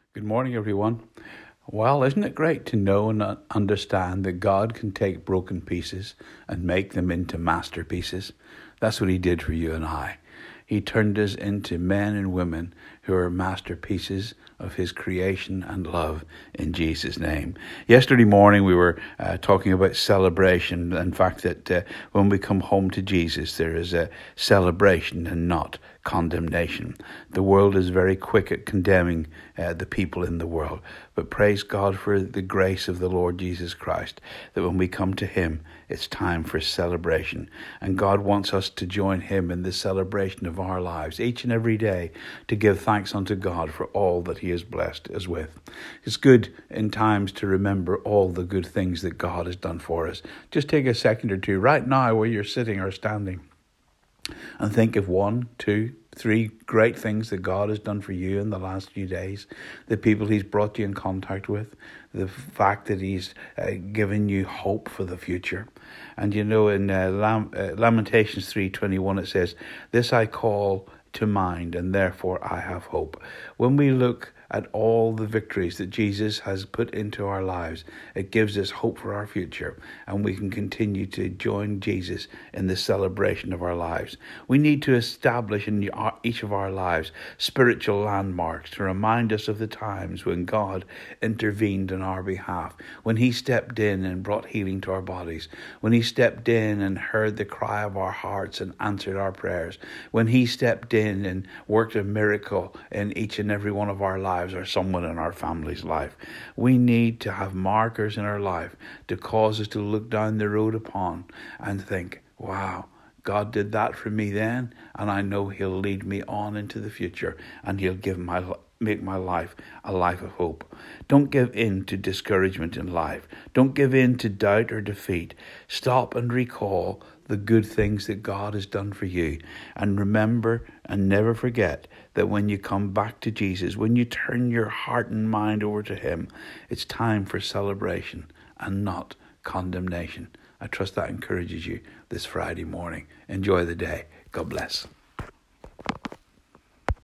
Good morning, everyone. Well, isn't it great to know and understand that God can take broken pieces and make them into masterpieces? That's what He did for you and I. He turned us into men and women who are masterpieces of His creation and love in Jesus' name. Yesterday morning we were talking about celebration, in fact that when we come home to Jesus there is a celebration and not condemnation. The world is very quick at condemning the people in the world, but praise God for the grace of the Lord Jesus Christ, that when we come to Him it's time for celebration, and God wants us to join Him in the celebration of our lives each and every day, to give thanks unto God for all that He has blessed us with. It's good in times to remember all the good things that God has done for us. Just take a second or two right now where you're sitting or standing and think of 1, 2, 3 great things that God has done for you in the last few days, the people He's brought you in contact with, the fact that He's given you hope for the future. And you know, in Lamentations 3:21 it says, "This I call to mind, and therefore I have hope." When we look at all the victories that Jesus has put into our lives, it gives us hope for our future, and we can continue to join Jesus in the celebration of our lives. We need to establish in each of our lives spiritual landmarks to remind us of the times when God intervened on our behalf, when He stepped in and brought healing to our bodies, when He stepped in and heard the cry of our hearts and answered our prayers, when He stepped in and worked a miracle in each and every one of our lives or someone in our family's life. We need to have markers in our life to cause us to look down the road upon and think, wow, God did that for me then, and I know He'll lead me on into the future, and He'll make my life a life of hope. Don't give in to discouragement in life. Don't give in to doubt or defeat. Stop and recall the good things that God has done for you. And remember and never forget that when you come back to Jesus, when you turn your heart and mind over to Him, it's time for celebration and not condemnation. I trust that encourages you this Friday morning. Enjoy the day. God bless.